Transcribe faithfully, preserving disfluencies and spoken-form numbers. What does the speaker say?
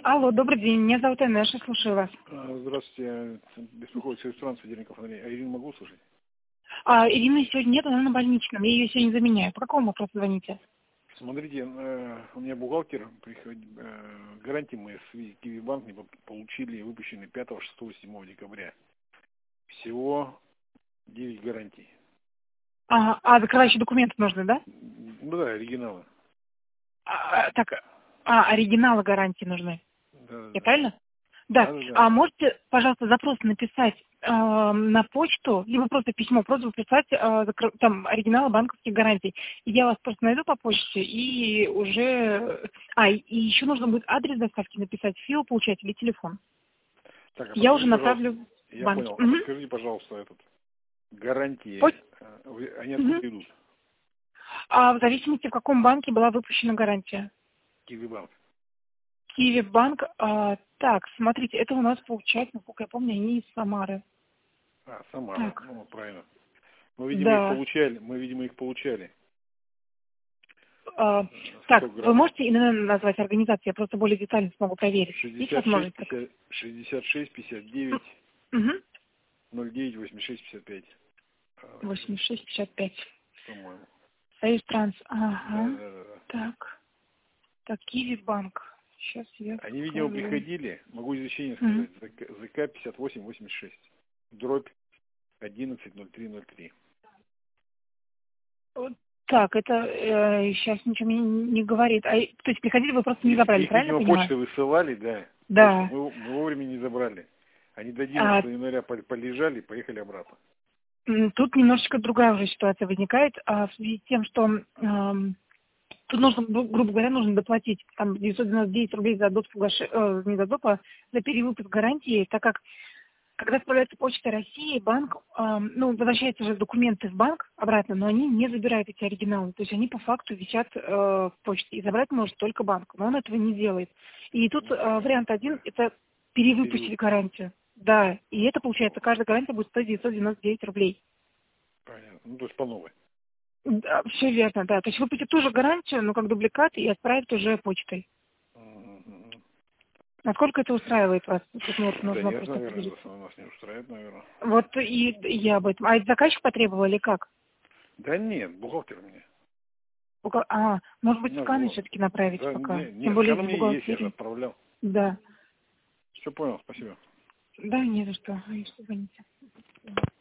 Алло, добрый день, меня зовут Инесса, слушаю вас. Здравствуйте, беспокоит ресторан Сидельников Андрей. А Ирину могу слушать? А, Ирины сегодня нет, она на больничном, я ее сегодня заменяю. По какому вопросу звоните? Смотрите, у меня бухгалтер, гарантии мы с Киевбанк не получили, выпущены пятого, шестого, седьмого декабря. Всего девять гарантий. А, а закрывающие документы нужны, да? Ну да, оригиналы. А, так, а, оригиналы гарантии нужны. Да, Я да. правильно? Да. Да, да, да. А можете, пожалуйста, запрос написать э, на почту, либо просто письмо, просто написать э, закр... там оригиналы банковских гарантий. И я вас просто найду по почте и уже... А, и, и еще нужно будет адрес доставки написать, ФИО получать или телефон. Так, а Я уже подскажите, направлю пожалуйста, в я банк. понял, а Угу. подскажите, пожалуйста, этот, гарантии, Поч... э, вы- они Угу. откуда идут? А в зависимости, в каком банке была выпущена гарантия. Киевбанк. Киви банк. А, так, смотрите, это у нас получается, насколько я помню, они из Самары. А, Самара, Так, ну, правильно. Мы, видимо, их да. получали, мы, видимо, их получали. А, сто так, вы грамм. можете именно назвать организацию? Я просто более детально смогу проверить. Есть шестьдесят шесть, возможность так? пятьдесят, шестьдесят шесть, пятьдесят девять, Угу. ноль девять, восемьдесят шесть, пятьдесят пять. А, восемьдесят шесть пятьдесят пять. По-моему. Союз Транс. Да, Ага. да, да, да. Так. Так, Киви банк. Сейчас я Они, видимо, скажу. приходили, могу извещение Мгм. сказать, ЗК пятьдесят восемь восемьдесят шесть. Дробь одиннадцать ноль три ноль три. Вот. Так, это э, сейчас ничего мне не не говорит. А, и- то есть приходили, вы просто не Их, забрали, их, правильно видимо, понимаю? почтой высылали, да. Почту. Да. Мы, мы вовремя не забрали. Они до А, одиннадцатого января пол- полежали и поехали обратно. м, тут немножечко другая уже ситуация возникает, а, в связи с тем, что ам, тут нужно, гру- грубо говоря, нужно доплатить там девятьсот девяносто девять рублей за доп. Соглаш- э, не за доп, а за перевыпуск гарантии, так как когда отправляется почта России, банк, ам, ну, возвращаются же документы в банк обратно, но они не забирают эти оригиналы. То есть они по факту висят э, в почте. И забрать может только банк, но он этого не делает. И тут Ну, э, понятно. вариант один– это перевыпустить Перевыпуск. гарантию. Да, и это получается, каждая гарантия будет стоить девятьсот девяносто девять рублей. Понятно. Ну, то есть по новой. Да, все верно, да. То есть выпустить ту же гарантию, но как дубликат, и отправить уже почтой. Мгм. Насколько это устраивает вас? Тут вот Да нужно нет, просто наверное, определить. это нас не устраивает, наверное. Вот и я об этом. А это заказчик потребовал или как? Да нет, бухгалтер мне. Буга- А, может быть, Наш сканы бухгалтер. все-таки направить Да, пока. не, Тем нет, более скан у из меня есть, я же бухгалтерии. отправлял. Да. Все понял, спасибо. Да, не за что. Звоните.